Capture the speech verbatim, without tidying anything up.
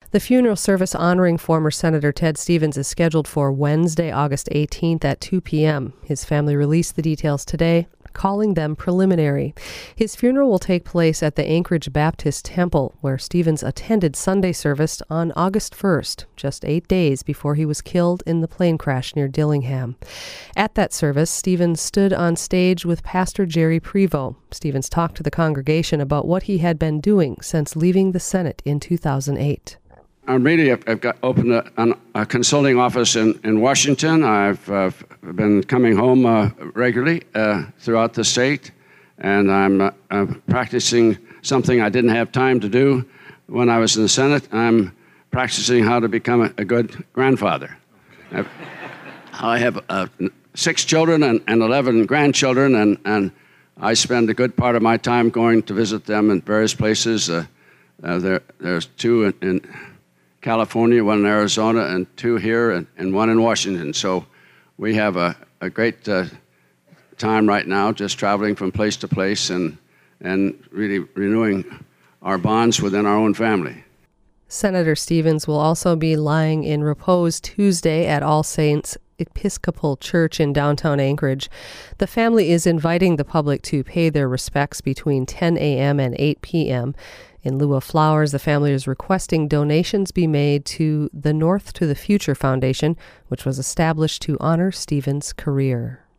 The funeral service honoring former Senator Ted Stevens is scheduled for Wednesday, August eighteenth at two p.m. His family released the details today, calling them preliminary. His funeral will take place at the Anchorage Baptist Temple, where Stevens attended Sunday service on August first, just eight days before he was killed in the plane crash near Dillingham. At that service, Stevens stood on stage with Pastor Jerry Prevost. Stevens talked to the congregation about what he had been doing since leaving the Senate in two thousand eight. I'm really, I've, I've got opened a, a consulting office in, in Washington. I've uh, been coming home uh, regularly uh, throughout the state, and I'm uh, uh, practicing something I didn't have time to do when I was in the Senate. I'm practicing how to become a, a good grandfather. I've, I have uh, six children and, and eleven grandchildren, and, and I spend a good part of my time going to visit them in various places. Uh, uh, there, there's two in, in California, one in Arizona, and two here, and, and one in Washington. So we have a, a great uh, time right now, just traveling from place to place and, and really renewing our bonds within our own family. Senator Stevens will also be lying in repose Tuesday at All Saints Episcopal Church in downtown Anchorage. The family is inviting the public to pay their respects between ten a.m. and eight p.m. In lieu of flowers, the family is requesting donations be made to the North to the Future Foundation, which was established to honor Stevens' career.